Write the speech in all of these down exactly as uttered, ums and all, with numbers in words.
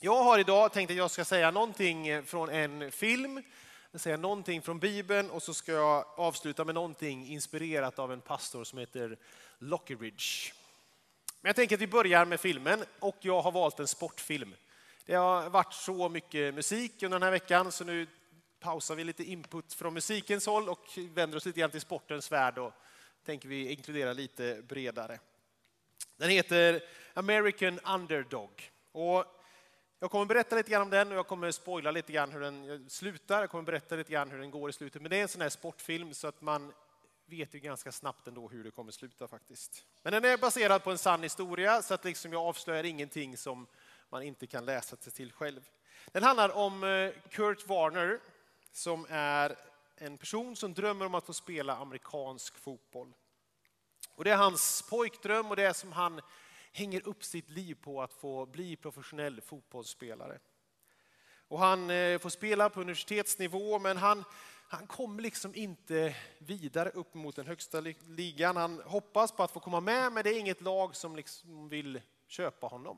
Jag har idag tänkt att jag ska säga någonting från en film, säga någonting från Bibeln och så ska jag avsluta med någonting inspirerat av en pastor som heter Lockridge. Men jag tänker att vi börjar med filmen och jag har valt en sportfilm. Det har varit så mycket musik under den här veckan så nu pausar vi lite input från musikens håll och vänder oss lite grann till sportens värld och tänker vi inkludera lite bredare. Den heter American Underdog och jag kommer berätta lite grann om den och jag kommer spoila lite grann hur den slutar. Jag kommer berätta lite grann hur den går i slutet. Men det är en sån här sportfilm så att man vet ju ganska snabbt ändå hur det kommer sluta faktiskt. Men den är baserad på en sann historia så att liksom jag avslöjar ingenting som man inte kan läsa sig till själv. Den handlar om Kurt Warner som är en person som drömmer om att få spela amerikansk fotboll. Och det är hans pojkdröm och det är som han hänger upp sitt liv på att få bli professionell fotbollsspelare. Och han får spela på universitetsnivå men han, han kommer liksom inte vidare upp mot den högsta ligan. Han hoppas på att få komma med men det är inget lag som liksom vill köpa honom.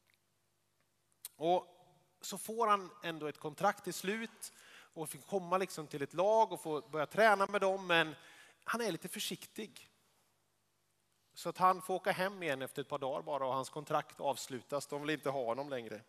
Och så får han ändå ett kontrakt till slut och får komma liksom till ett lag och få börja träna med dem men han är lite försiktig. Så att han får åka hem igen efter ett par dagar bara och hans kontrakt avslutas. De vill inte ha honom längre.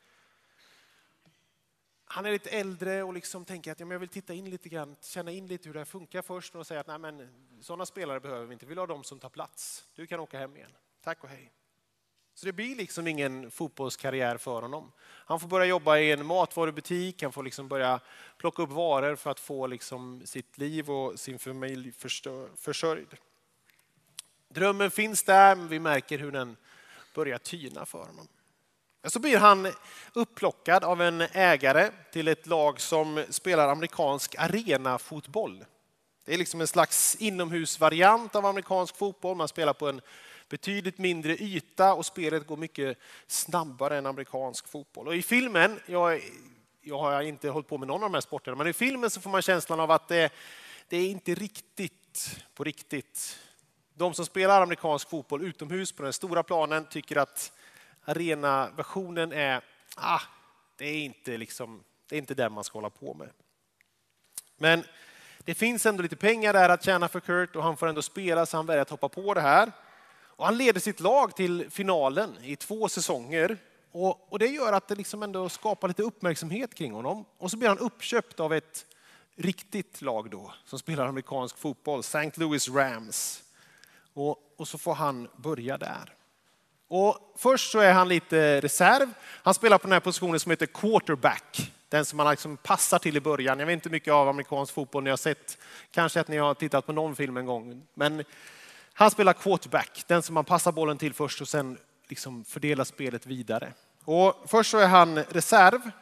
Han är lite äldre och liksom tänker att ja, men jag vill titta in lite grann, känna in lite hur det här funkar först och säga att nej, men sådana spelare behöver vi inte. Vi vill ha dem som tar plats. Du kan åka hem igen. Tack och hej. Så det blir liksom ingen fotbollskarriär för honom. Han får börja jobba i en matvarubutik. Han får liksom börja plocka upp varor för att få liksom sitt liv och sin familj förstör, försörjd. Drömmen finns där, men vi märker hur den börjar tyna för honom. Och så blir han upplockad av en ägare till ett lag som spelar amerikansk arenafotboll. Det är liksom en slags inomhusvariant av amerikansk fotboll. Man spelar på en betydligt mindre yta och spelet går mycket snabbare än amerikansk fotboll. Och i filmen, jag, jag har inte hållit på med någon av de här sporterna, men i filmen så får man känslan av att det, det är inte riktigt på riktigt. De som spelar amerikansk fotboll utomhus på den stora planen tycker att arenaversionen är, ah, det är inte liksom, det är inte det man ska hålla på med. Men det finns ändå lite pengar där att tjäna för Kurt och han får ändå spela så han väljer att hoppa på det här. Och han leder sitt lag till finalen i två säsonger och, och det gör att det liksom ändå skapar lite uppmärksamhet kring honom. Och så blir han uppköpt av ett riktigt lag då som spelar amerikansk fotboll, Saint Louis Rams. Och, och så får han börja där. Och först så är han lite reserv. Han spelar på den här positionen som heter quarterback. Den som man liksom passar till i början. Jag vet inte mycket av amerikansk fotboll ni har sett. Kanske att ni har tittat på någon film en gång. Men han spelar quarterback. Den som man passar bollen till först och sen liksom fördelar spelet vidare. Och först så är han reserv.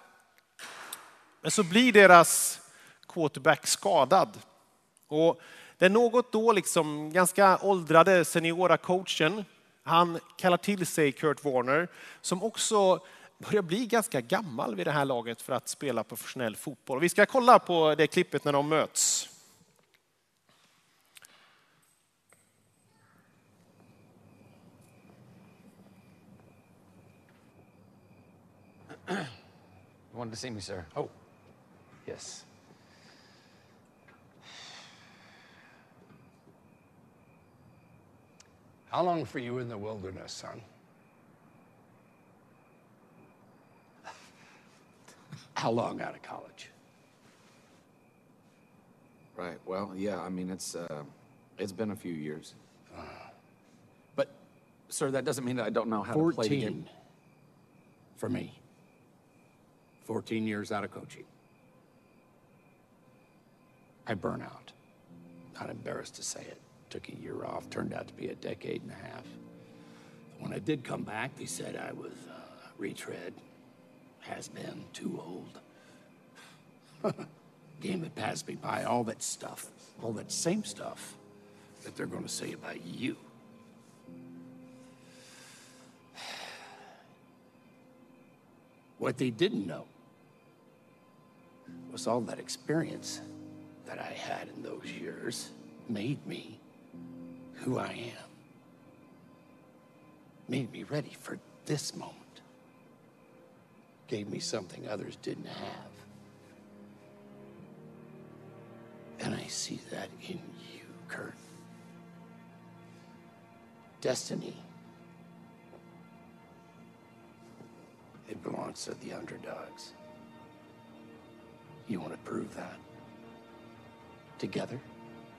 Men så blir deras quarterback skadad. Och den något då liksom ganska åldrade seniora coachen, han kallar till sig Kurt Warner som också börjar bli ganska gammal vid det här laget för att spela professionell fotboll. Vi ska kolla på det klippet när de möts. You wanted to see me, sir? Oh, yes. How long for you in the wilderness, son? How long out of college? Right. Well, yeah, I mean, it's uh, it's been a few years. Uh, but, sir, that doesn't mean that I don't know how to play the game. fourteen for me. fourteen years out of coaching. I burn out. Not embarrassed to say it. Took a year off, turned out to be a decade and a half. When I did come back, they said I was uh, retread, has been, too old. Game that passed me by, all that stuff, all that same stuff that they're going to say about you. What they didn't know was all that experience that I had in those years made me who I am. Made me ready for this moment. gave me something others didn't have. And I see that in you, Kurt. Destiny. It belongs to the underdogs. You want to prove that? Together?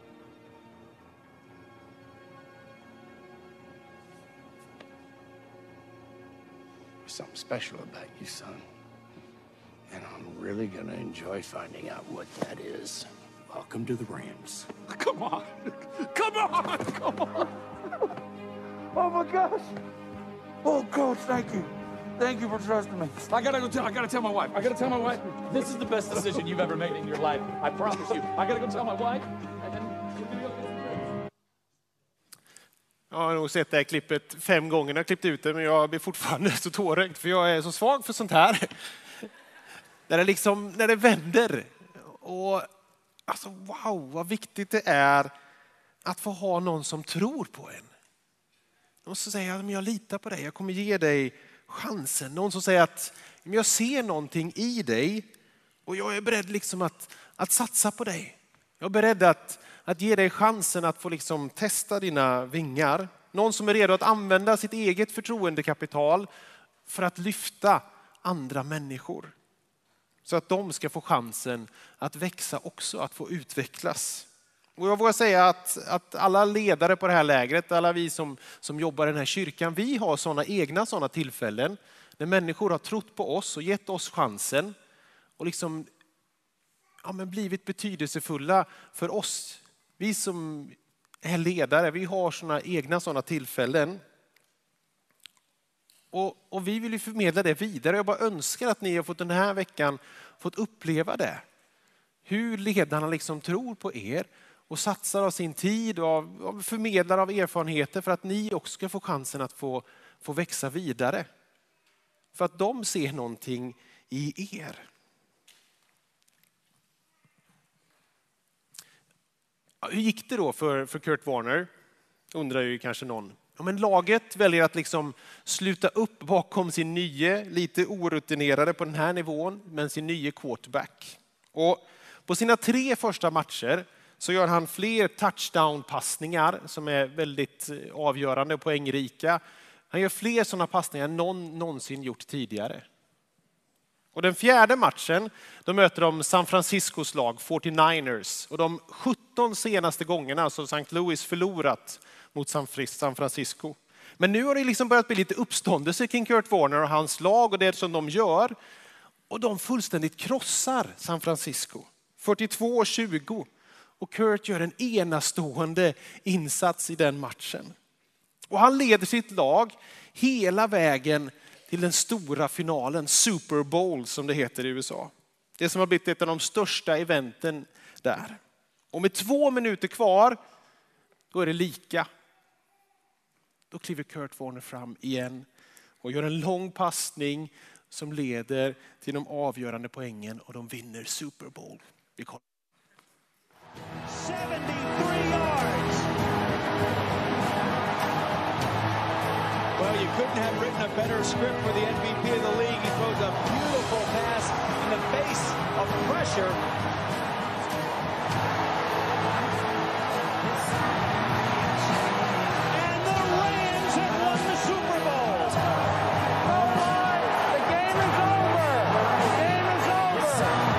There's something special about you, son. And I'm really gonna enjoy finding out what that is. Welcome to the Rams. Come on. Come on. Come on. Oh, my gosh. Oh, Coach, thank you. Thank you for trusting me. I gotta go tell, I gotta tell my wife. I gotta tell my wife, this is the best decision you've ever made in your life. I promise you. I gotta go tell my wife. And then jag har nog sett det här klippet fem gånger när jag klippt ut det, men jag blir fortfarande så tårögd för jag är så svag för sånt här. När det liksom, när det vänder. Och alltså wow, vad viktigt det är att få ha någon som tror på en. Någon som säger att jag litar på dig, jag kommer ge dig chansen. Någon som säger att jag ser någonting i dig och jag är beredd liksom att, att satsa på dig. Jag är beredd att, att ge dig chansen att få liksom testa dina vingar. Någon som är redo att använda sitt eget förtroendekapital för att lyfta andra människor. Så att de ska få chansen att växa också, att få utvecklas. Och jag vågar säga att, att alla ledare på det här lägret, alla vi som, som jobbar i den här kyrkan, vi har sådana egna sådana tillfällen när människor har trott på oss och gett oss chansen och liksom ja, men blivit betydelsefulla för oss. Vi som är ledare, vi har sådana egna sådana tillfällen. Och, och vi vill ju förmedla det vidare. Jag bara önskar att ni har fått den här veckan fått uppleva det. Hur ledarna liksom tror på er och satsar av sin tid och av, av förmedlar av erfarenheter för att ni också ska få chansen att få, få växa vidare. För att de ser någonting i er. Hur gick det då för, för Kurt Warner? Undrar ju kanske någon. Ja, men laget väljer att liksom sluta upp bakom sin nye, lite orutinerade på den här nivån, men sin nye quarterback. Och på sina tre första matcher så gör han fler touchdown-passningar som är väldigt avgörande och poängrika. Han gör fler sådana passningar än någon någonsin gjort tidigare. Och den fjärde matchen, då möter de San Franciscos lag, fyrtionioers. Och de sjutton senaste gångerna så har Saint Louis förlorat mot San Francisco. Men nu har det liksom börjat bli lite uppståndelse kring Kurt Warner och hans lag och det som de gör. Och de fullständigt krossar San Francisco. fyrtiotvå tjugo. Och Kurt gör en enastående insats i den matchen. Och han leder sitt lag hela vägen till den stora finalen, Super Bowl som det heter i U S A. Det som har blivit ett av de största eventen där. Och med två minuter kvar, då är det lika. Då kliver Kurt Warner fram igen och gör en lång passning som leder till de avgörande poängen och de vinner Super Bowl. Vi kollar. seventy-three yards. Well, you couldn't have written a better script for the M V P of the league. He throws a beautiful pass in the face of pressure. And the Rams have won the Super Bowl. All right, the game is over. The game is over.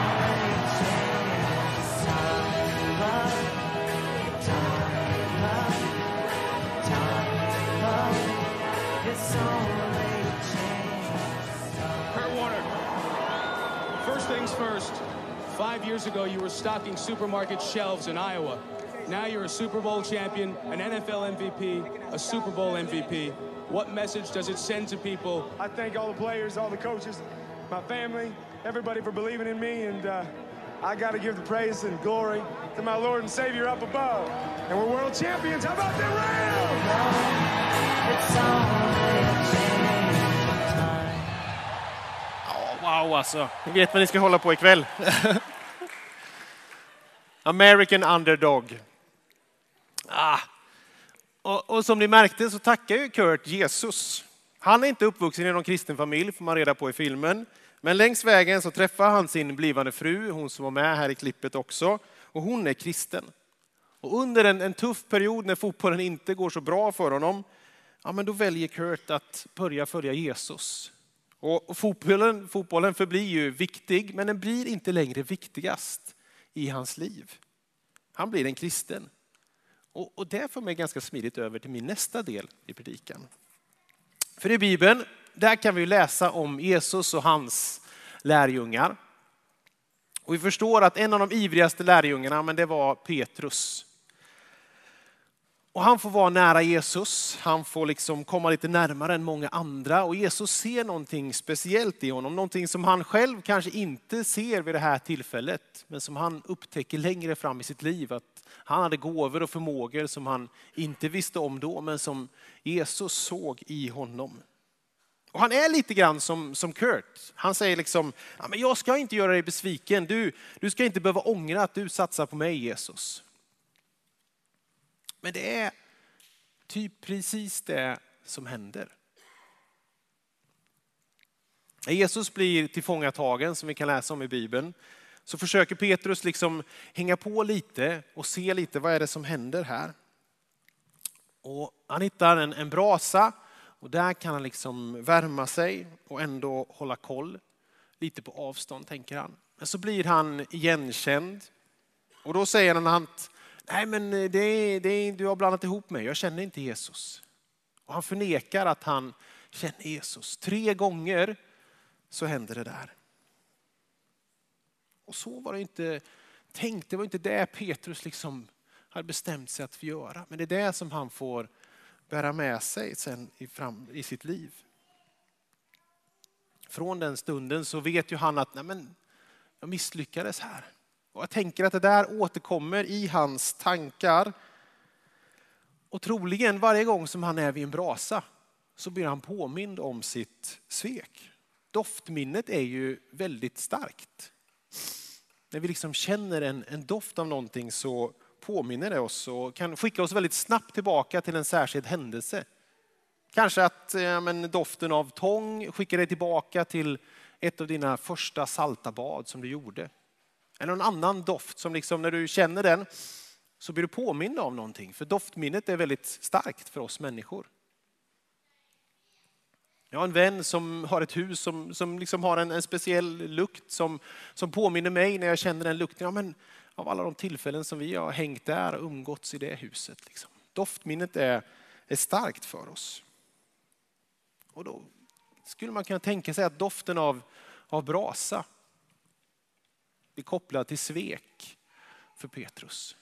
Kurt Warner, first things first, five years ago you were stocking supermarket shelves in Iowa. Now you're a Super Bowl champion, an N F L M V P, a Super Bowl M V P. What message does it send to people? I thank all the players, all the coaches, my family, everybody for believing in me, and uh, I got to give the praise and glory to my Lord and Savior up above. And we're world champions. How about them Ja, wow alltså. Ni vet vad ni ska hålla på ikväll. American Underdog. Ah. Och, och som ni märkte så tackar ju Kurt Jesus. Han är inte uppvuxen i någon kristen familj, får man reda på i filmen. Men längs vägen så träffar han sin blivande fru, hon som var med här i klippet också. Och hon är kristen. Och under en, en tuff period när fotbollen inte går så bra för honom, ja, men då väljer Kurt att börja följa Jesus. Och, och fotbollen, fotbollen förblir ju viktig, men den blir inte längre viktigast i hans liv. Han blir en kristen. Och, och det får mig ganska smidigt över till min nästa del i predikan. För i Bibeln, där kan vi läsa om Jesus och hans lärjungar. Och vi förstår att en av de ivrigaste lärjungarna, men det var Petrus. Och han får vara nära Jesus. Han får liksom komma lite närmare än många andra. Och Jesus ser någonting speciellt i honom. Någonting som han själv kanske inte ser vid det här tillfället. Men som han upptäcker längre fram i sitt liv. Att han hade gåvor och förmågor som han inte visste om då. Men som Jesus såg i honom. Och han är lite grann som, som Kurt. Han säger liksom, ja, men jag ska inte göra dig besviken. Du, du ska inte behöva ångra att du satsar på mig, Jesus. Men det är typ precis det som händer. När Jesus blir tillfångatagen, som vi kan läsa om i Bibeln, så försöker Petrus liksom hänga på lite och se lite vad är det som händer här. Och han hittar en, en brasa och där kan han liksom värma sig och ändå hålla koll. Lite på avstånd, tänker han. Men så blir han igenkänd. Och då säger han att nej, men det är, det är, du har blandat ihop mig. Jag känner inte Jesus. Och han förnekar att han känner Jesus. Tre gånger så händer det där. Och så var det inte tänkt. Det var inte det Petrus liksom hade bestämt sig att göra. Men det är det som han får bära med sig sen i, fram, i sitt liv. Från den stunden så vet ju han att nej, men jag misslyckades här. Och jag tänker att det där återkommer i hans tankar. Och troligen varje gång som han är vid en brasa så blir han påmind om sitt svek. Doftminnet är ju väldigt starkt. När vi liksom känner en, en doft av någonting så påminner det oss och kan skicka oss väldigt snabbt tillbaka till en särskild händelse. Kanske att ja, men doften av tång skickar dig tillbaka till ett av dina första salta bad som du gjorde. Eller någon annan doft som liksom när du känner den så blir du påmind av någonting. För doftminnet är väldigt starkt för oss människor. Jag har en vän som har ett hus som, som liksom har en, en speciell lukt som, som påminner mig när jag känner den lukten. Ja, men av alla de tillfällen som vi har hängt där och umgåtts i det huset. Liksom. Doftminnet är, är starkt för oss. Och då skulle man kunna tänka sig att doften av, av brasa blir kopplad till svek för Petrus.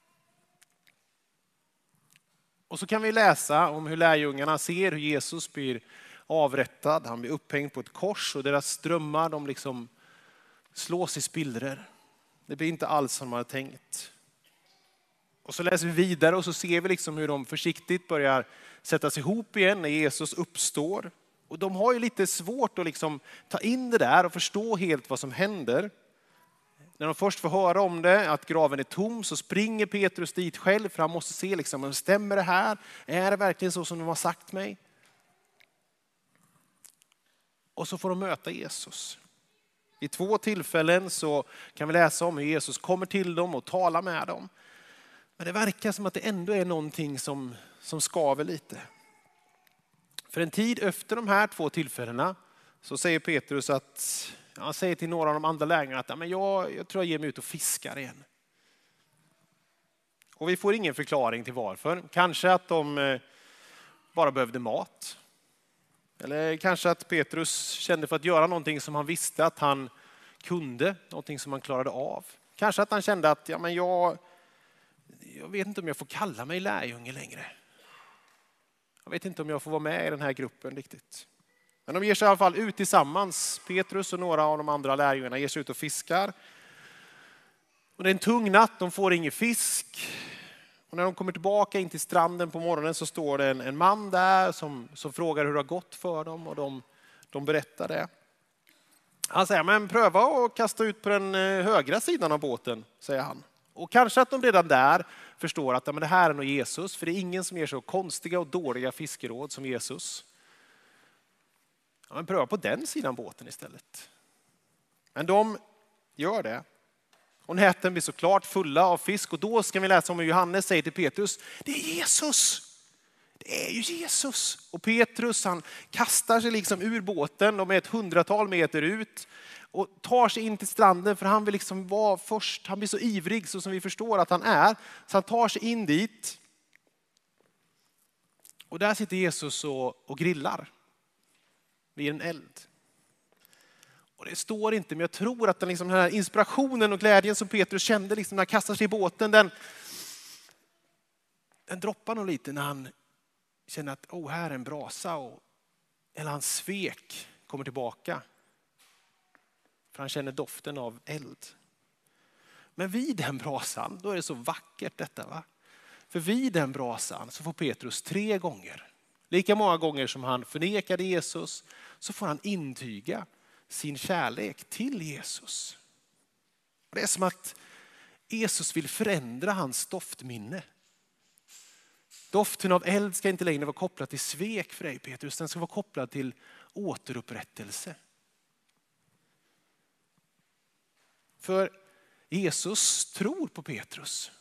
Och så kan vi läsa om hur lärjungarna ser hur Jesus blir avrättad. Han blir upphängd på ett kors och deras drömmar de liksom slås i spillror. Det blir inte alls som man hade tänkt. Och så läser vi vidare och så ser vi liksom hur de försiktigt börjar sättas ihop igen när Jesus uppstår. Och de har ju lite svårt att liksom ta in det där och förstå helt vad som händer. När de först får höra om det, att graven är tom, så springer Petrus dit själv. För han måste se, liksom, stämmer det här? Är det verkligen så som de har sagt mig? Och så får de möta Jesus. I två tillfällen så kan vi läsa om hur Jesus kommer till dem och talar med dem. Men det verkar som att det ändå är någonting som, som skaver lite. För en tid efter de här två tillfällena så säger Petrus att, han säger till några av de andra lärjungarna att men jag, jag tror jag ger mig ut och fiskar igen. Och vi får ingen förklaring till varför. Kanske att de bara behövde mat. Eller kanske att Petrus kände för att göra någonting som han visste att han kunde. Någonting som han klarade av. Kanske att han kände att ja, men jag, jag vet inte om jag får kalla mig lärjunge längre. Jag vet inte om jag får vara med i den här gruppen riktigt. Men de ger sig i alla fall ut tillsammans. Petrus och några av de andra lärjungarna ger sig ut och fiskar. Och det är en tung natt, de får ingen fisk. Och när de kommer tillbaka in till stranden på morgonen så står det en, en man där som, som frågar hur det har gått för dem. Och de, de berättar det. Han säger, men pröva att kasta ut på den högra sidan av båten, säger han. Och kanske att de redan där förstår att ja, men det här är nog Jesus. För det är ingen som ger så konstiga och dåliga fiskeråd som Jesus. Ja, men pröva på den sidan båten istället. Men de gör det. Och näten blir såklart fulla av fisk. Och då ska vi läsa om hur Johannes säger till Petrus: det är Jesus! Det är ju Jesus! Och Petrus, han kastar sig liksom ur båten. De är ett hundratal meter ut. Och tar sig in till stranden, för han vill liksom vara först. Han blir så ivrig, så som vi förstår att han är. Så han tar sig in dit. Och där sitter Jesus och, och grillar vid en eld. Och det står inte, men jag tror att den, liksom, den här inspirationen och glädjen som Petrus kände liksom, när han kastar sig i båten, den, den droppar nog lite när han känner att oh, här är en brasa. Och, eller hans svek kommer tillbaka. För han känner doften av eld. Men vid den brasan, då är det så vackert detta, va? För vid den brasan så får Petrus tre gånger, lika många gånger som han förnekade Jesus, så får han intyga sin kärlek till Jesus. Det är som att Jesus vill förändra hans doftminne. Doften av eld ska inte längre vara kopplad till svek för dig, Petrus. Den ska vara kopplad till återupprättelse. För Jesus tror på Petrus.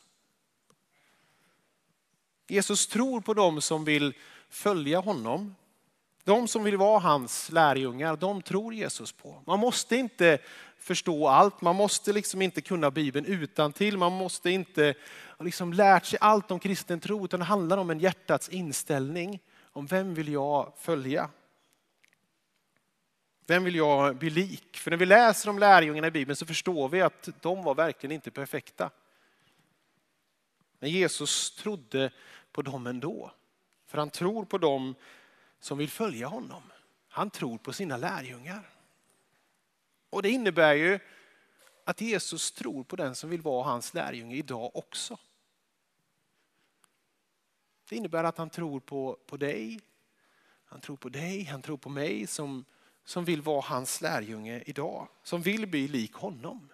Jesus tror på dem som vill följa honom. De som vill vara hans lärjungar, de tror Jesus på. Man måste inte förstå allt. Man måste liksom inte kunna Bibeln utantill. Man måste inte liksom lärt sig allt om kristen tro. Utan det handlar om en hjärtats inställning. Om vem vill jag följa? Vem vill jag bli lik? För när vi läser om lärjungarna i Bibeln så förstår vi att de var verkligen inte perfekta. Men Jesus trodde på dem ändå. För han tror på dem som vill följa honom. Han tror på sina lärjungar. Och det innebär ju att Jesus tror på den som vill vara hans lärjunge idag också. Det innebär att han tror på, på dig. Han tror på dig, han tror på mig som, som vill vara hans lärjunge idag. Som vill bli lik honom.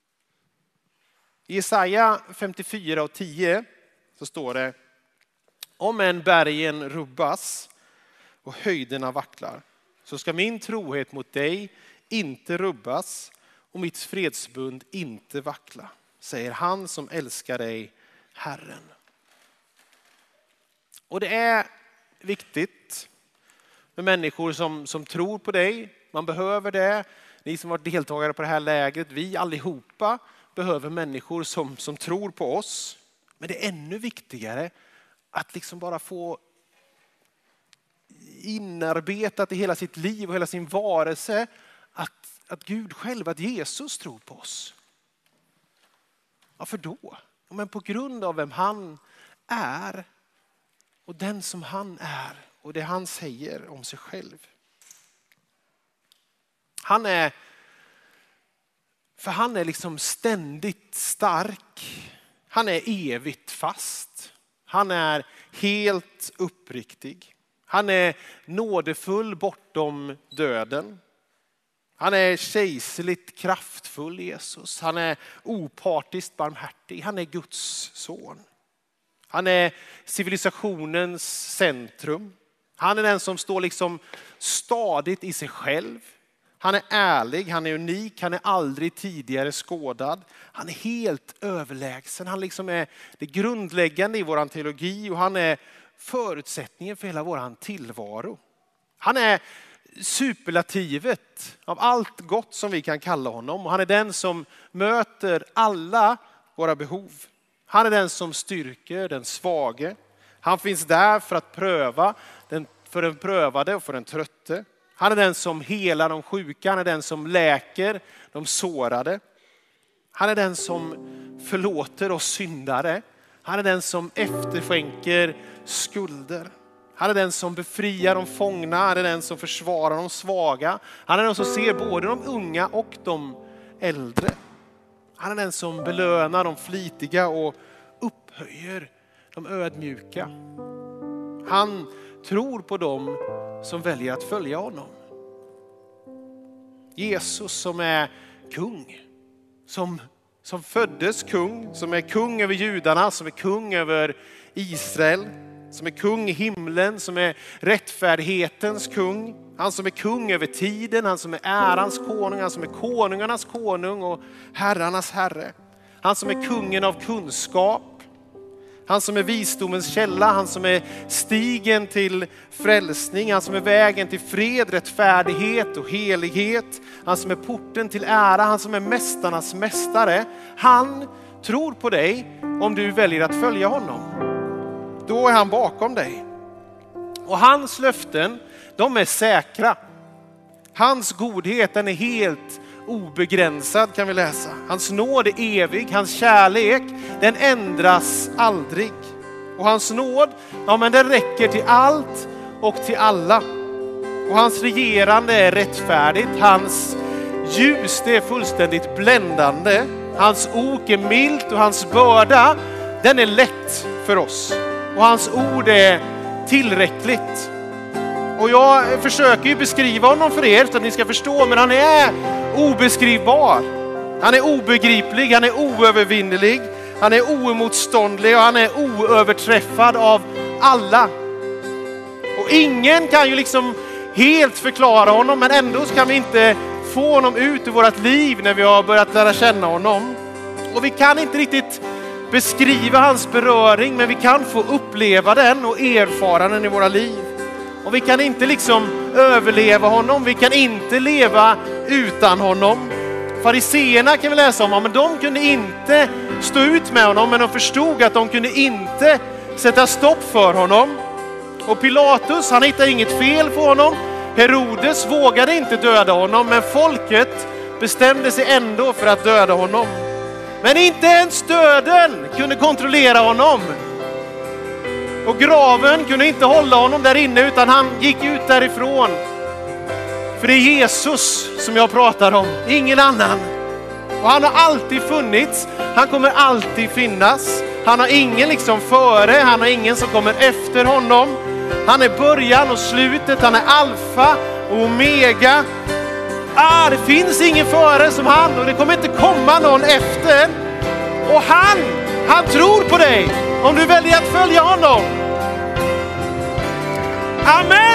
I Jesaja femtiofyra och tio så står det: om en bergen rubbas och höjderna vacklar, så ska min trohet mot dig inte rubbas och mitt fredsbund inte vackla, säger han som älskar dig, Herren. Och det är viktigt med människor som, som tror på dig. Man behöver det. Ni som varit deltagare på det här lägret, vi allihopa behöver människor som, som tror på oss. Men det är ännu viktigare att liksom bara få inarbetat i hela sitt liv och hela sin varelse att, att Gud själv, att Jesus tror på oss. Varför då? Men på grund av vem han är och den som han är och det han säger om sig själv. Han är, för han är liksom ständigt stark. Han är evigt fast. Han är helt uppriktig. Han är nådefull bortom döden. Han är kejserligt kraftfull, Jesus. Han är opartiskt barmhärtig. Han är Guds son. Han är civilisationens centrum. Han är den som står liksom stadigt i sig själv. Han är ärlig, han är unik, han är aldrig tidigare skådad. Han är helt överlägsen. Han liksom är det grundläggande i vår teologi och han är förutsättningen för hela vår tillvaro. Han är superlativet av allt gott som vi kan kalla honom. Och han är den som möter alla våra behov. Han är den som styrker den svage. Han finns där för att pröva den, för den prövade och för den trötte. Han är den som helar de sjuka. Han är den som läker de sårade. Han är den som förlåter oss syndare. Han är den som efterskänker skulder. Han är den som befriar de fångna. Han är den som försvarar de svaga. Han är den som ser både de unga och de äldre. Han är den som belönar de flitiga och upphöjer de ödmjuka. Han tror på dem som väljer att följa honom. Jesus som är kung. Som, som föddes kung. Som är kung över judarna. Som är kung över Israel. Som är kung i himlen, som är rättfärdighetens kung. Han som är kung över tiden, han som är ärans konung, han som är konungarnas konung och herrarnas herre. Han som är kungen av kunskap. Han som är visdomens källa, han som är stigen till frälsning, han som är vägen till fred, rättfärdighet och helighet. Han som är porten till ära, han som är mästarnas mästare. Han tror på dig om du väljer att följa honom. Då är han bakom dig. Och hans löften, de är säkra. Hans godhet, den är helt obegränsad kan vi läsa. Hans nåd är evig, hans kärlek, den ändras aldrig. Och hans nåd, ja men den räcker till allt och till alla. Och hans regerande är rättfärdigt, hans ljus det är fullständigt bländande. Hans ok är milt och hans börda, den är lätt för oss. Och hans ord är tillräckligt. Och jag försöker ju beskriva honom för er så att ni ska förstå, men han är obeskrivbar. Han är obegriplig, han är oövervinnelig, han är oemotståndlig och han är oöverträffad av alla. Och ingen kan ju liksom helt förklara honom, men ändå kan vi inte få honom ut ur vårt liv när vi har börjat lära känna honom. Och vi kan inte riktigt beskriva hans beröring, men vi kan få uppleva den och erfara den i våra liv. Och vi kan inte liksom överleva honom, vi kan inte leva utan honom. Fariseerna kan vi läsa om, men de kunde inte stå ut med honom, men de förstod att de kunde inte sätta stopp för honom. Och Pilatus, han hittade inget fel på honom. Herodes vågade inte döda honom, men folket bestämde sig ändå för att döda honom. Men inte ens döden kunde kontrollera honom. Och graven kunde inte hålla honom där inne, utan han gick ut därifrån. För det är Jesus som jag pratar om, ingen annan. Och han har alltid funnits, han kommer alltid finnas. Han har ingen liksom före, han har ingen som kommer efter honom. Han är början och slutet, han är alfa och omega. Ah, det finns ingen före som han och det kommer inte komma någon efter. Och han, han tror på dig om du väljer att följa honom. Amen!